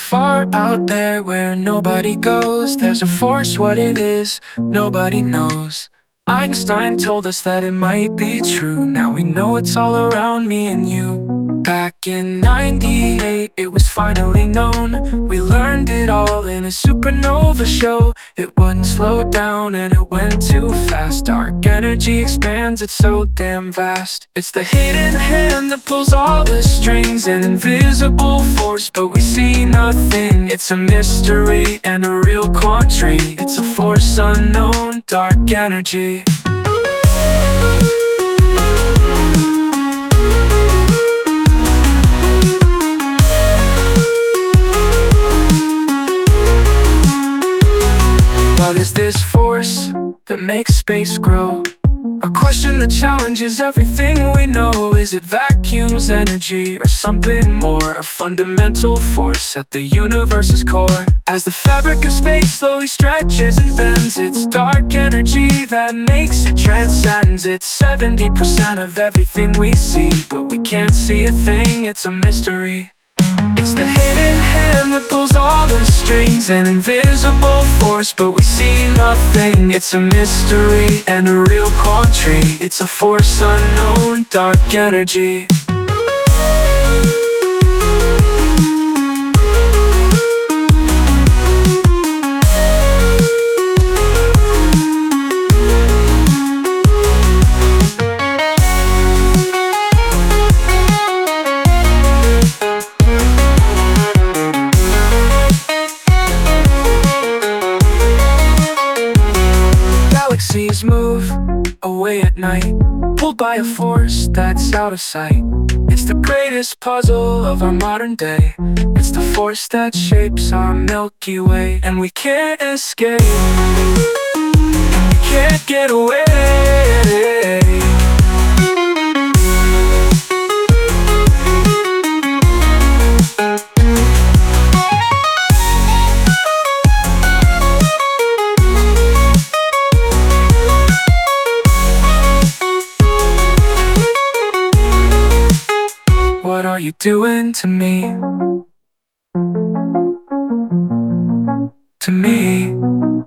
far out there where nobody goes. There's a force, what it is, nobody knows. Einstein told us that it might be true. Now we know it's all around me and you. Back in '98, it was finally known. We learned it all in a supernova show. It wouldn't slow down and it went too fast. Dark energy expands, it's so damn vast. It's the hidden hand that pulls all the strings, an invisible force, but we see nothing. It's a mystery and a real quandary. It's a force unknown, dark energy. What is this force that makes space grow? A question that challenges everything we know. Is it vacuums, energy, or something more? A fundamental force at the universe's core. As the fabric of space slowly stretches and bends, it's dark energy that makes it transcends. It's 70% of everything we see, but we can't see a thing, it's a mystery. It's the hidden hand that pulls all the strings, an invisible force, but we see nothing. It's a mystery and a real quandary. It's a force unknown, dark energy. Galaxies move away at night, pulled by a force that's out of sight. It's the greatest puzzle of our modern day. It's the force that shapes our Milky Way, and we can't escape, we can't get away. What are you doing to me? To me?